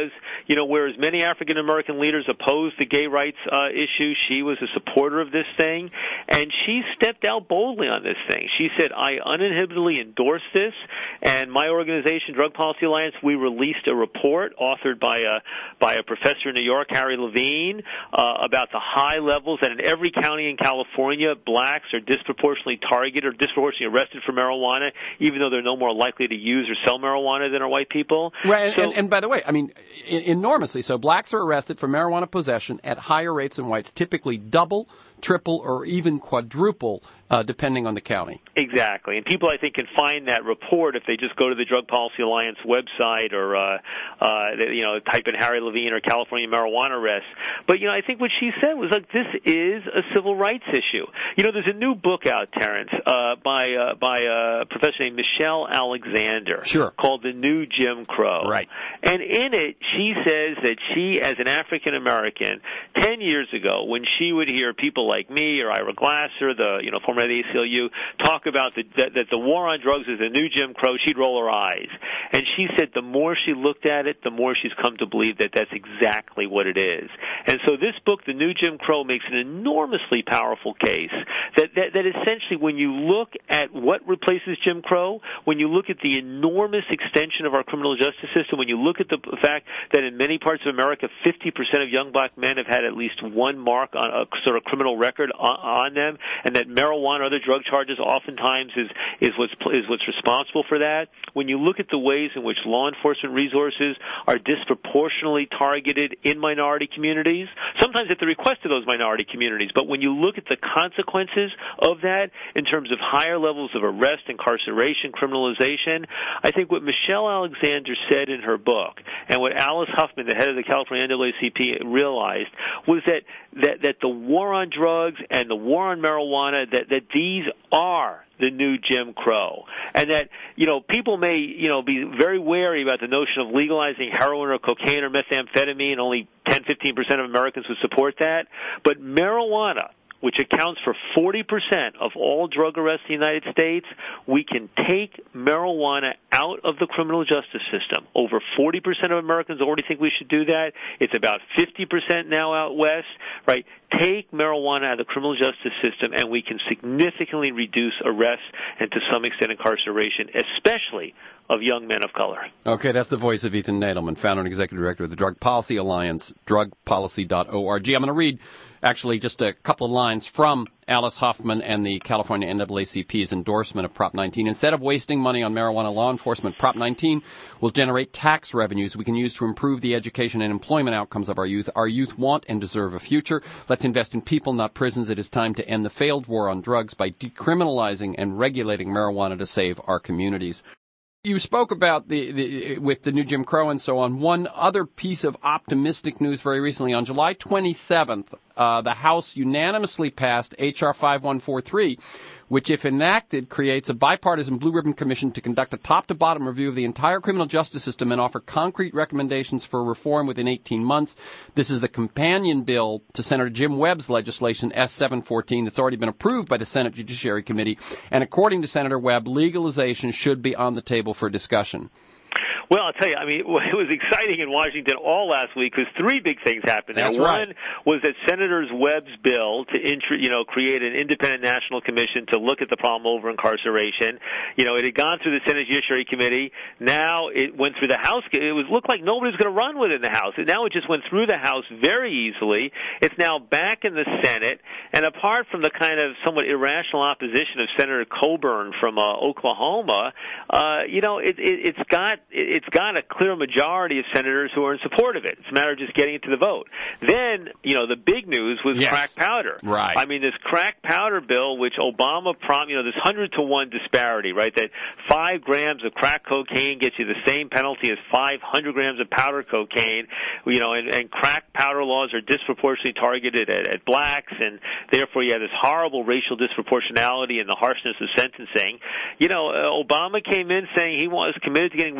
you know, whereas many African American leaders opposed the gay rights uh, issue, she was a supporter of this thing, and she stepped out boldly on this thing. She said, I uninhibitedly endorse this, and my organization, Drug Policy Alliance, we released a report authored by a, by a professor in New York, Harry Levine, uh, about the high levels that in every county in California, blacks are disproportionately targeted or disproportionately arrested for marijuana, even though they're no more likely to use or sell marijuana than are white people. Right, and, so, and, and by the way, I mean, enormously so. Blacks are arrested for marijuana possession at higher rates than whites, typically double, triple, or even quadruple, uh, depending on the county. Exactly. And people, I think, can find that report if they just go to the Drug Policy Alliance website or, uh, uh, you know, type in Harry Levine or California marijuana arrests. But, you know, I think what she said was, like, this is a civil rights issue. You know, there's a new book out, Terrence, uh, by, uh, by a professor named Michelle Alexander. Sure. Called The New Jim Crow. Right. And in it, she says that she, as an African American, ten years ago, when she would hear people like me or Ira Glasser, the, you know, former head of the A C L U, talk about the, that, that the war on drugs is the new Jim Crow, she'd roll her eyes. And she said the more she looked at it, the more she's come to believe that that's exactly what it is. And so this book, The New Jim Crow, makes an enormously powerful case that, that, that essentially when you look at what replaces Jim Crow, when you look at the enormous extension of our criminal justice system, when you look at the fact that in many parts of America, fifty percent of young black men have had at least one mark on a sort of criminal record on, on them, and that marijuana or other drug charges oftentimes is, is what's is what's responsible for that. When you look at the ways in which law enforcement resources are disproportionately targeted in minority communities, sometimes at the request of those minority communities, but when you look at the consequences of that in terms of higher levels of arrest, incarceration, criminalization, I think what Michelle Alexander said in her book and what Alice Huffman, the head of the California N double A C P, realized was that, that, that the war on drugs and the war on marijuana, that, that these are the new Jim Crow. And that, you know, people may, you know, be very wary about the notion of legalizing heroin or cocaine or methamphetamine. Only ten, fifteen percent of Americans would support that. But marijuana, which accounts for forty percent of all drug arrests in the United States, we can take marijuana out of the criminal justice system. Over forty percent of Americans already think we should do that. It's about fifty percent now out west, right? Take marijuana out of the criminal justice system, and we can significantly reduce arrests and, to some extent, incarceration, especially of young men of color. Okay, that's the voice of Ethan Nadelmann, founder and executive director of the Drug Policy Alliance, drug policy dot org. I'm going to read, actually, just a couple of lines from Alice Huffman and the California N double A C P's endorsement of Prop nineteen. Instead of wasting money on marijuana law enforcement, Prop nineteen will generate tax revenues we can use to improve the education and employment outcomes of our youth. Our youth want and deserve a future. Let's invest in people, not prisons. It is time to end the failed war on drugs by decriminalizing and regulating marijuana to save our communities. You spoke about the, the with the new Jim Crow and so on. One other piece of optimistic news very recently. On July twenty-seventh, uh, the House unanimously passed H R five one four three, which, if enacted, creates a bipartisan blue ribbon commission to conduct a top-to-bottom review of the entire criminal justice system and offer concrete recommendations for reform within eighteen months. This is the companion bill to Senator Jim Webb's legislation, S seven fourteen, that's already been approved by the Senate Judiciary Committee. And according to Senator Webb, legalization should be on the table for discussion. Well, I'll tell you, I mean, it was exciting in Washington all last week because three big things happened there. That's One right. was that Senator Webb's bill to, intri- you know, create an independent national commission to look at the problem over incarceration. You know, it had gone through the Senate Judiciary Committee. Now it went through the House. It was looked like nobody was going to run with it in the House. Now it just went through the House very easily. It's now back in the Senate. And apart from the kind of somewhat irrational opposition of Senator Coburn from uh, Oklahoma, uh, you know, it, it, it's got it, it's got a clear majority of senators who are in support of it. It's a matter of just getting it to the vote. Then, you know, the big news was yes. crack powder. Right. I mean, this crack powder bill, which Obama prom, you know, this hundred to one disparity, right? That five grams of crack cocaine gets you the same penalty as five hundred grams of powder cocaine. You know, and, and crack powder laws are disproportionately targeted at, at blacks, and therefore you have this horrible racial disproportionality and the harshness of sentencing. You know, uh, Obama came in saying he was committed to getting rid of this disparity.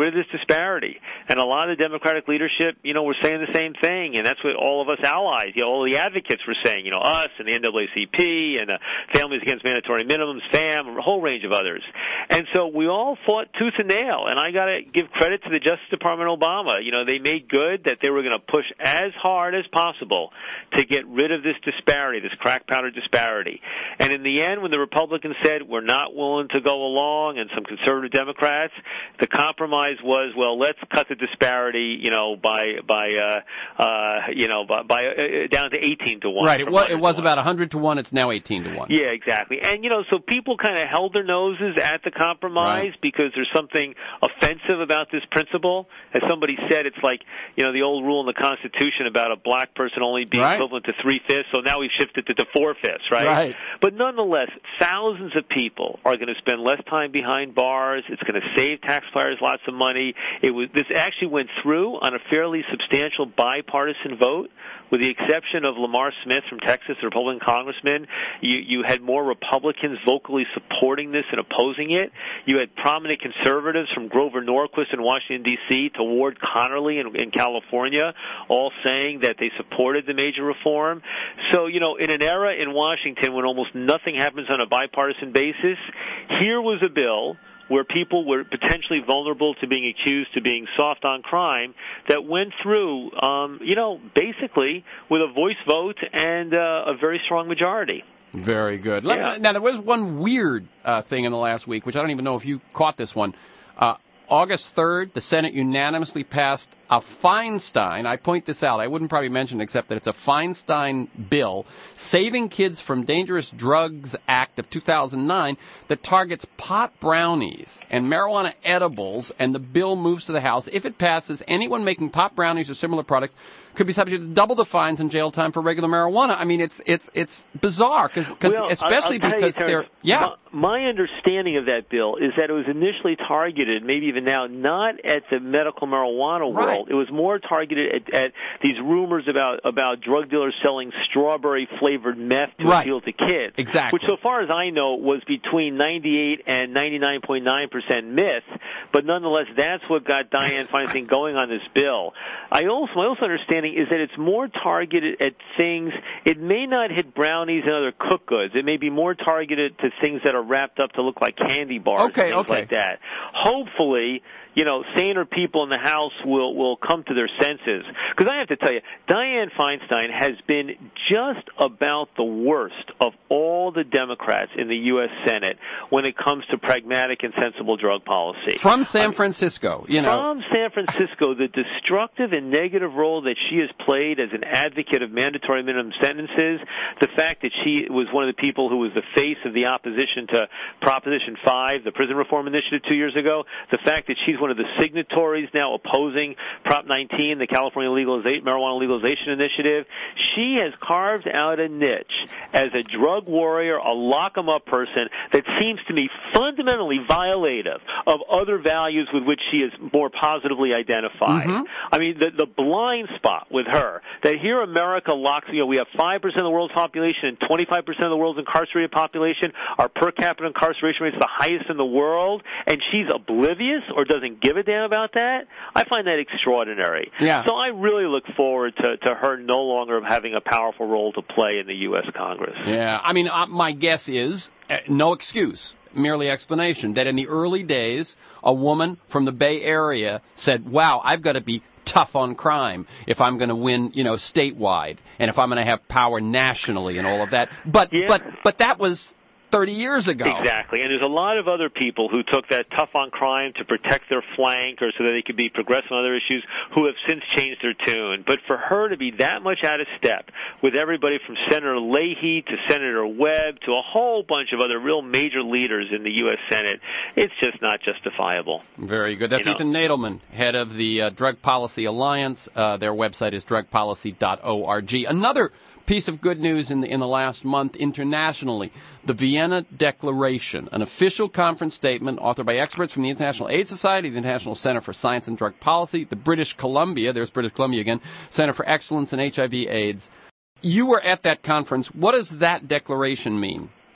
disparity. And a lot of the Democratic leadership, you know, were saying the same thing, and that's what all of us allies, you know, all the advocates were saying, you know, us and the N double A C P and uh, Families Against Mandatory Minimums, FAM, a whole range of others. And so we all fought tooth and nail, and I got to give credit to the Justice Department Obama. You know, they made good that they were going to push as hard as possible to get rid of this disparity, this crack powder disparity. And in the end, when the Republicans said we're not willing to go along, and some conservative Democrats, the compromise was, well, let's cut the disparity, you know, by by uh, uh, you know by, by uh, down to eighteen to one. Right. It was it was about a hundred to one. It's now eighteen to one. Yeah, exactly. And you know, so people kind of held their noses at the compromise right. because there's something offensive about this principle. As somebody said, it's like, you know, the old rule in the Constitution about a black person only being right. equivalent to three fifths. So now we've shifted it to four fifths, right? Right. But nonetheless, thousands of people are going to spend less time behind bars. It's going to save taxpayers lots of money. It was this actually went through on a fairly substantial bipartisan vote. With the exception of Lamar Smith from Texas, the Republican congressman, you, you had more Republicans vocally supporting this and opposing it. You had prominent conservatives from Grover Norquist in Washington, D C to Ward Connerly in, in California, all saying that they supported the major reform. So, you know, in an era in Washington when almost nothing happens on a bipartisan basis, here was a bill where people were potentially vulnerable to being accused of being soft on crime that went through, um, you know, basically with a voice vote and uh, a very strong majority. Very good. Let Yeah. me, now, there was one weird uh, thing in the last week, which I don't even know if you caught this one. Uh, August third, the Senate unanimously passed a Feinstein, I point this out, I wouldn't probably mention it except that it's a Feinstein bill, Saving Kids from Dangerous Drugs Act of two thousand nine, that targets pot brownies and marijuana edibles, and the bill moves to the House. If it passes, anyone making pot brownies or similar products could be subject to double the fines and jail time for regular marijuana. I mean, it's it's it's bizarre, because well, especially I'll, I'll because you, they're, yeah. My, my understanding of that bill is that it was initially targeted, maybe even now, not at the medical marijuana Right. world. It was more targeted at, at these rumors about, about drug dealers selling strawberry-flavored meth to Right. appeal to kids. Exactly. Which, so far as I know, was between ninety-eight and ninety-nine point nine percent myth, but nonetheless, that's what got Dianne Feinstein going on this bill. I also, my also understanding is that it's more targeted at things, it may not hit brownies and other cooked goods. It may be more targeted to things that are wrapped up to look like candy bars Okay, and things okay. like that. Hopefully, you know, saner people in the House will, will come to their senses. Because I have to tell you, Dianne Feinstein has been just about the worst of all the Democrats in the U S Senate when it comes to pragmatic and sensible drug policy. From San I mean, Francisco, you know. From San Francisco, the destructive and negative role that she has played as an advocate of mandatory minimum sentences, the fact that she was one of the people who was the face of the opposition to Proposition five, the prison reform initiative two years ago, the fact that she's one of the signatories now opposing Prop nineteen, the California legalization, marijuana legalization initiative. She has carved out a niche as a drug warrior, a lock-em-up person that seems to me fundamentally violative of other values with which she is more positively identified. Mm-hmm. I mean, the, the blind spot with her, that here America locks, you know, we have five percent of the world's population and twenty-five percent of the world's incarcerated population. Our per capita incarceration rate is the highest in the world, and she's oblivious or doesn't give a damn about that. I find that extraordinary. Yeah. So I really look forward to, to her no longer having a powerful role to play in the U S Congress. Yeah, I mean, uh, my guess is, uh, no excuse, merely explanation, that in the early days, a woman from the Bay Area said, wow, I've got to be tough on crime if I'm going to win, you know, statewide, and if I'm going to have power nationally and all of that. But, Yeah. but, but that was thirty years ago. Exactly. And there's a lot of other people who took that tough on crime to protect their flank or so that they could be progressive on other issues who have since changed their tune. But for her to be that much out of step with everybody from Senator Leahy to Senator Webb to a whole bunch of other real major leaders in the U S Senate, it's just not justifiable. Very good. That's You know. Ethan Nadelman, head of the uh, Drug Policy Alliance. Uh, their website is drug policy dot org. Another piece of good news in the, in the last month internationally, the Vienna Declaration, an official conference statement authored by experts from the International AIDS Society, the International Center for Science and Drug Policy, the British Columbia, there's British Columbia again, Center for Excellence in H I V AIDS. You were at that conference. What does that declaration mean?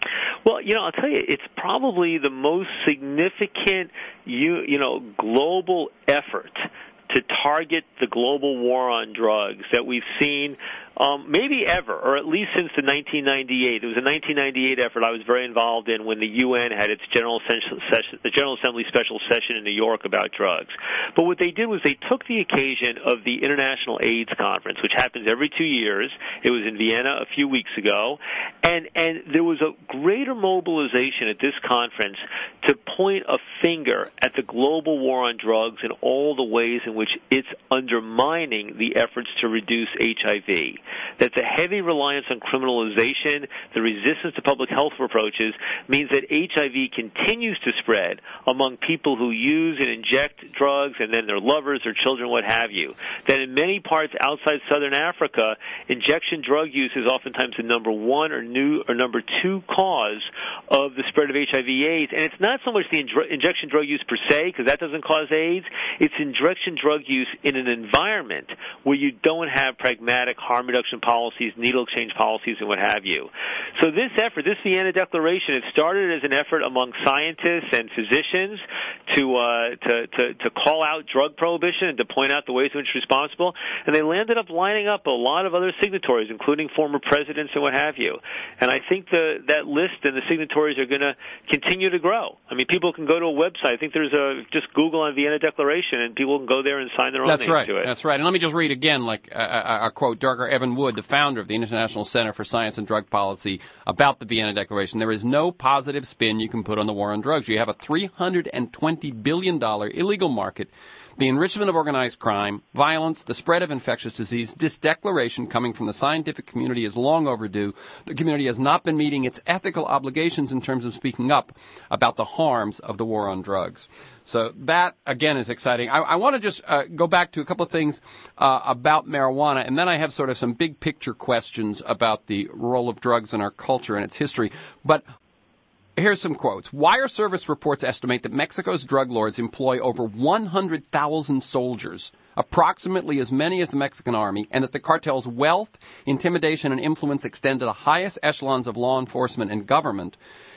Well, you know, I'll tell you, it's probably the most significant, you, you know, global effort to target the global war on drugs that we've seen um, maybe ever, or at least since the nineteen ninety-eight. It was a nineteen ninety-eight effort I was very involved in when the U N had its General, session, the General Assembly special session in New York about drugs. But what they did was they took the occasion of the International AIDS Conference, which happens every two years. It was in Vienna a few weeks ago, and, and there was a greater mobilization at this conference to point a finger at the global war on drugs and all the ways in which it's undermining the efforts to reduce H I V. That the heavy reliance on criminalization, the resistance to public health approaches, means that H I V continues to spread among people who use and inject drugs and then their lovers or children, what have you. That in many parts outside southern Africa, injection drug use is oftentimes the number one or new or number two cause of the spread of H I V AIDS. And it's not so much the inj- injection drug use per se, because that doesn't cause AIDS. It's injection drug use in an environment where you don't have pragmatic harm reduction policies, needle exchange policies, and what have you. So this effort, this Vienna Declaration, it started as an effort among scientists and physicians to, uh, to, to, to call out drug prohibition and to point out the ways in which it's responsible, and they landed up lining up a lot of other signatories, including former presidents and what have you. And I think the, that list and the signatories are going to continue to grow. I mean, people can go to a website. I think there's a, just Google on Vienna Declaration, and people can go there and sign their own That's name right. to it. That's right. And let me just read again, like uh, a quote, Doctor Evan Wood, the founder of the International Center for Science and Drug Policy, about the Vienna Declaration. There is no positive spin you can put on the war on drugs. You have a three hundred twenty billion dollars illegal market, the enrichment of organized crime, violence, the spread of infectious disease. This declaration coming from the scientific community is long overdue. The community has not been meeting its ethical obligations in terms of speaking up about the harms of the war on drugs. So that, again, is exciting. I, I want to just uh, go back to a couple of things uh, about marijuana, and then I have sort of some big picture questions about the role of drugs in our culture and its history. But here's some quotes. Wire Service reports estimate that Mexico's drug lords employ over one hundred thousand soldiers, approximately as many as the Mexican army, and that the cartel's wealth, intimidation, and influence extend to the highest echelons of law enforcement and government,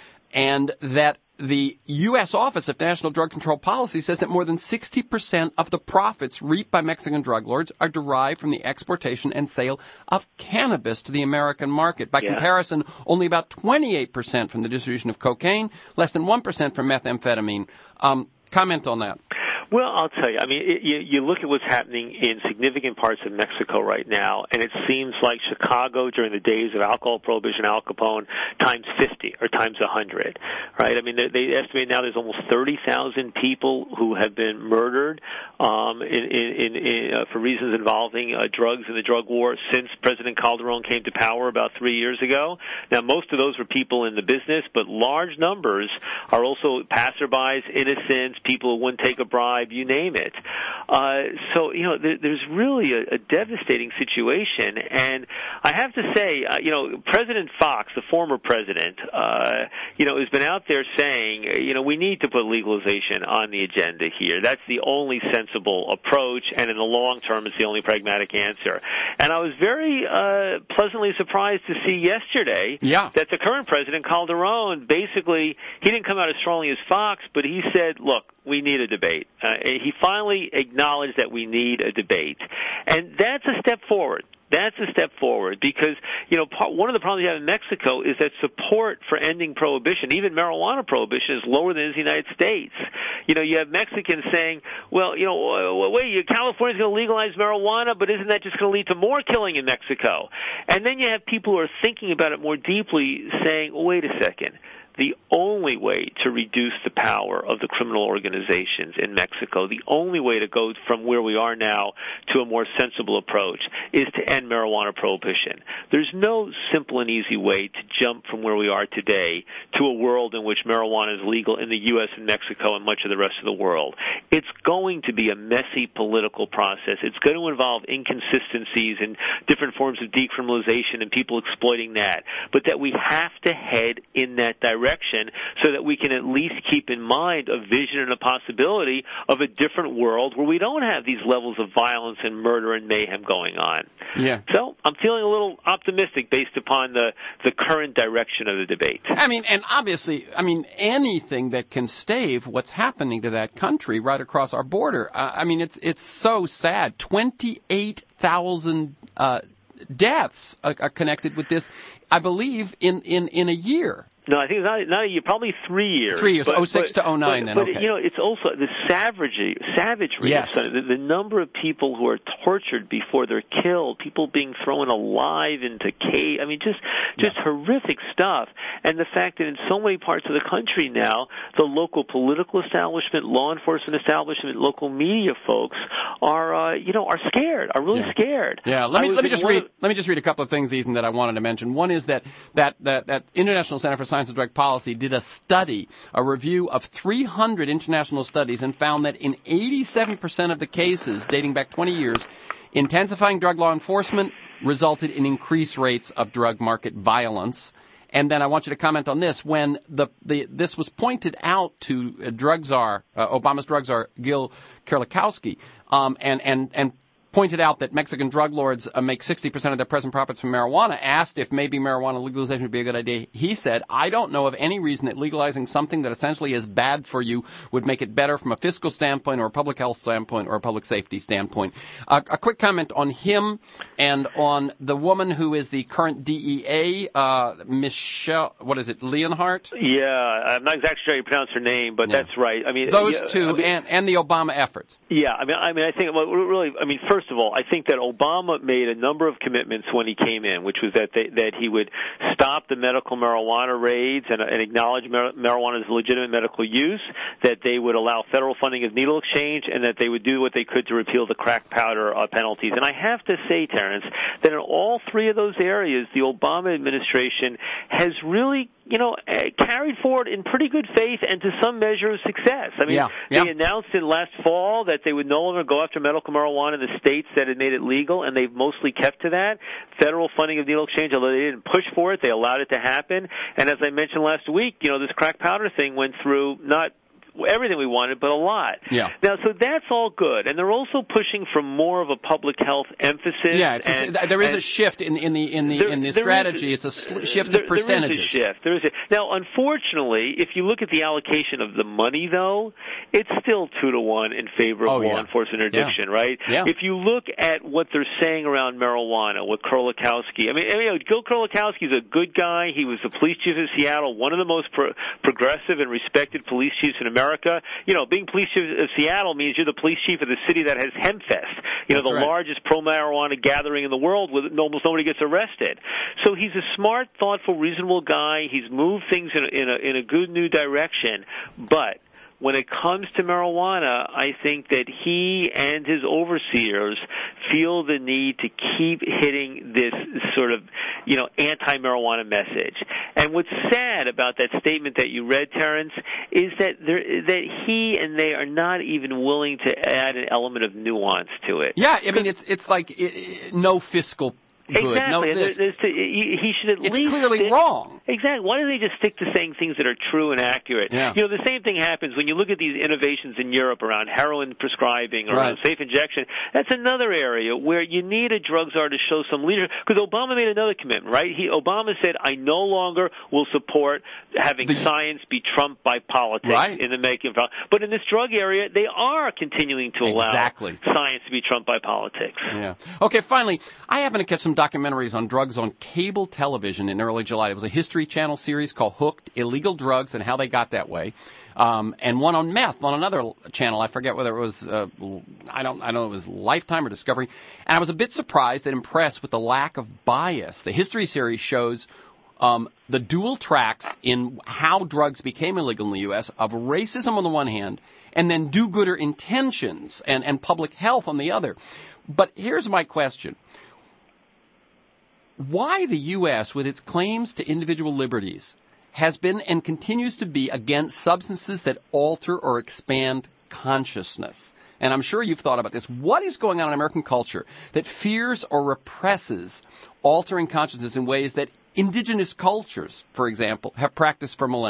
and that the U S Office of National Drug Control Policy says that more than sixty percent of the profits reaped by Mexican drug lords are derived from the exportation and sale of cannabis to the American market. By yeah. comparison, only about twenty-eight percent from the distribution of cocaine, less than one percent from methamphetamine. Um, comment on that. Well, I'll tell you. I mean, it, you, you look at what's happening in significant parts of Mexico right now, and it seems like Chicago during the days of alcohol prohibition, Al Capone, times fifty or times one hundred, right? I mean, they, they estimate now there's almost thirty thousand people who have been murdered um, in, in, in, uh, for reasons involving uh, drugs in the drug war since President Calderon came to power about three years ago. Now, most of those were people in the business, but large numbers are also passerbys, innocents, people who wouldn't take a bribe, you name it. Uh, so, you know, there, there's really a, a devastating situation. And I have to say, uh, you know, President Fox, the former president, uh, you know, has been out there saying, you know, we need to put legalization on the agenda here. That's the only sensible approach, and in the long term, it's the only pragmatic answer. And I was very uh, pleasantly surprised to see yesterday yeah. that the current president, Calderon, basically, he didn't come out as strongly as Fox, but he said, look, we need a debate. Uh, he finally acknowledged that we need a debate. And that's a step forward. That's a step forward because, you know, part, one of the problems you have in Mexico is that support for ending prohibition, even marijuana prohibition, is lower than in the United States. You know, you have Mexicans saying, well, you know, wait, California's going to legalize marijuana, but isn't that just going to lead to more killing in Mexico? And then you have people who are thinking about it more deeply saying, well, wait a second. The only way to reduce the power of the criminal organizations in Mexico, the only way to go from where we are now to a more sensible approach is to end marijuana prohibition. There's no simple and easy way to jump from where we are today to a world in which marijuana is legal in the U S and Mexico and much of the rest of the world. It's going to be a messy political process. It's going to involve inconsistencies and different forms of decriminalization and people exploiting that. But that we have to head in that direction. So that we can at least keep in mind a vision and a possibility of a different world where we don't have these levels of violence and murder and mayhem going on. done. Yeah. So I'm feeling a little optimistic based upon the, the current direction of the debate. I mean, and obviously, I mean, anything that can stave what's happening to that country right across our border. Uh, I mean, it's it's so sad. twenty-eight thousand uh, deaths are, are connected with this, I believe, in, in, in a year. No, I think it's not, not a year, probably three years. Three years, but, oh six but, to oh nine but, then, but, okay. you know, it's also the savagery, savagery yes. of the, the number of people who are tortured before they're killed, people being thrown alive into cave. I mean, just just yeah. horrific stuff. And the fact that in so many parts of the country now, the local political establishment, law enforcement establishment, local media folks are, uh, you know, are scared, are really yeah. scared. Yeah, let me let me just read of, let me just read a couple of things, Ethan, that I wanted to mention. One is that that that, that International Center for Science and Drug Policy did a study, a review of three hundred international studies, and found that in eighty-seven percent of the cases, dating back twenty years, intensifying drug law enforcement resulted in increased rates of drug market violence. And then I want you to comment on this. When the, the this was pointed out to uh, drug czar, uh, Obama's drug czar, Gil Kerlikowske, um, and, and, and pointed out that Mexican drug lords uh, make sixty percent of their present profits from marijuana, asked if maybe marijuana legalization would be a good idea. He said, I don't know of any reason that legalizing something that essentially is bad for you would make it better from a fiscal standpoint or a public health standpoint or a public safety standpoint. Uh, a quick comment on him and on the woman who is the current D E A, uh, Michelle, what is it, Leonhardt? Yeah, I'm not exactly sure how you pronounce her name, but yeah. that's right. I mean, Those yeah, two I mean, and, and the Obama efforts. Yeah, I mean, I mean, I think, well, really, I mean, first of all, I think that Obama made a number of commitments when he came in, which was that they, that he would stop the medical marijuana raids and, and acknowledge mar- marijuana as legitimate medical use, that they would allow federal funding of needle exchange, and that they would do what they could to repeal the crack powder uh, penalties. And I have to say, Terrence, that in all three of those areas, the Obama administration has really, you know, carried forward in pretty good faith and to some measure of success. I mean, yeah, yeah. they announced in last fall that they would no longer go after medical marijuana in the states that had made it legal, and they've mostly kept to that. Federal funding of needle exchange, although they didn't push for it, they allowed it to happen. And as I mentioned last week, you know, this crack powder thing went through not everything we wanted, but a lot. Yeah. Now, so that's all good, and they're also pushing for more of a public health emphasis. Yeah, it's and, a, there is and a shift in, in the in the there, in the strategy. Is, it's a sl- shift there, of percentages. There is a shift. There is a, now, unfortunately, if you look at the allocation of the money, though, it's still two to one in favor of oh, law yeah. enforcement interdiction, yeah. right? Yeah. If you look at what they're saying around marijuana with Kerlikowske, I mean, I mean, you know, Gil Kerlikowske is a good guy. He was the police chief of Seattle, one of the most pro- progressive and respected police chiefs in America. You know, being police chief of Seattle means you're the police chief of the city that has Hempfest, you know, That's the right. largest pro-marijuana gathering in the world with almost nobody gets arrested. So he's a smart, thoughtful, reasonable guy. He's moved things in a, in a, in a good new direction, but when it comes to marijuana, I think that he and his overseers feel the need to keep hitting this sort of, you know, anti-marijuana message. And what's sad about that statement that you read, Terrence, is that there, that he and they are not even willing to add an element of nuance to it. Yeah, I mean, it's it's like it, it, no fiscal good. Exactly. No, there's, there's to, he should at it's least clearly stick, wrong. Exactly. Why don't they just stick to saying things that are true and accurate? Yeah. You know, the same thing happens when you look at these innovations in Europe around heroin prescribing or right. around safe injection. That's another area where you need a drug czar to show some leadership. Because Obama made another commitment, right? He Obama said, I no longer will support having the, science be trumped by politics right. in the making of. But in this drug area, they are continuing to allow exactly. science to be trumped by politics. Yeah. Okay, finally, I happened to catch some documentaries on drugs on cable television in early July. It was a History Channel series called Hooked, Illegal Drugs and How They Got That Way. Um, and one on meth on another channel. I forget whether it was, uh, I don't, I don't know, it was Lifetime or Discovery. And I was a bit surprised and impressed with the lack of bias. The History series shows um, the dual tracks in how drugs became illegal in the U S of racism on the one hand and then do-gooder intentions and, and public health on the other. But here's my question. Why the U S, with its claims to individual liberties, has been and continues to be against substances that alter or expand consciousness. And I'm sure you've thought about this. What is going on in American culture that fears or represses altering consciousness in ways that indigenous cultures, for example, have practiced for millennia?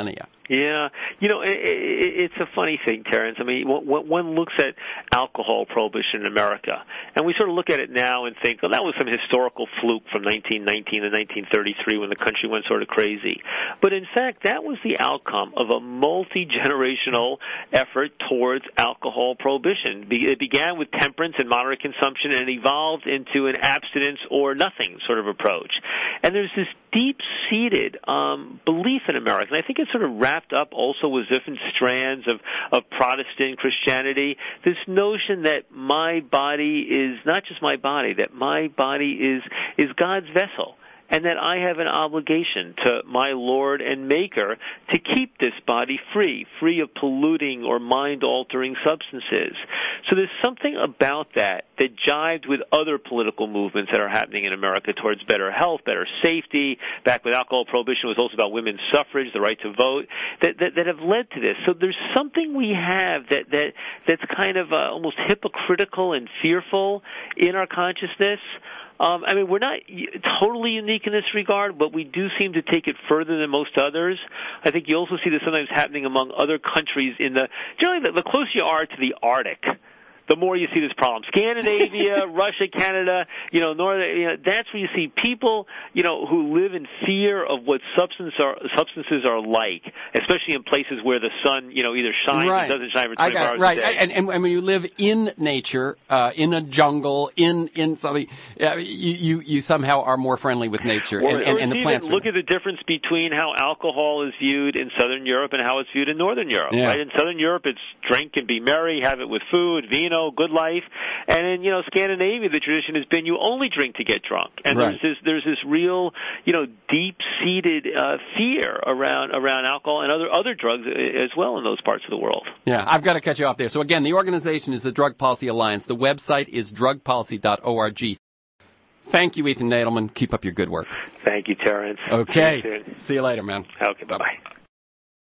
Yeah, you know, it, it, it's a funny thing, Terrence. I mean, when one looks at alcohol prohibition in America, and we sort of look at it now and think, well, that was some historical fluke from nineteen nineteen to nineteen thirty-three when the country went sort of crazy. But in fact, that was the outcome of a multi-generational effort towards alcohol prohibition. It began with temperance and moderate consumption, and it evolved into an abstinence or nothing sort of approach. And there's this deep-seated um, belief in America, and I think it's sort of wrapped up also with different strands of, of Protestant Christianity, this notion that my body is not just my body, that my body is is God's vessel, and that I have an obligation to my Lord and Maker to keep this body free, free of polluting or mind-altering substances. So there's something about that that jived with other political movements that are happening in America towards better health, better safety. Back when alcohol prohibition was also about women's suffrage, the right to vote, that, that, that have led to this. So there's something we have that, that that's kind of uh, almost hypocritical and fearful in our consciousness. Um, I mean, we're not totally unique in this regard, but we do seem to take it further than most others. I think you also see this sometimes happening among other countries in the, generally the, the closer you are to the Arctic, the more you see this problem. Scandinavia, Russia, Canada, you know, northern, you know, that's where you see people, you know, who live in fear of what substance are, substances are like, especially in places where the sun, you know, either shines right. or doesn't shine for I twenty-four got hours right. a day. And, and, and when you live in nature, uh, in a jungle, in in something, uh, you, you you somehow are more friendly with nature, Well, and, and, and the even plants. Look at the difference between how alcohol is viewed in Southern Europe and how it's viewed in Northern Europe. Yeah. Right? In Southern Europe, it's drink and be merry, have it with food, vino, good life. And in, you know, Scandinavia, the tradition has been you only drink to get drunk. And right. there's this there's this real, you know, deep-seated uh, fear around around alcohol and other other drugs as well in those parts of the world. Yeah, I've got to cut you off there. So again, the organization is the Drug Policy Alliance. The website is drug policy dot org. Thank you, Ethan Nadelmann. Keep up your good work. Thank you, Terrence. Okay. See you soon. See you later, man. Okay, bye-bye.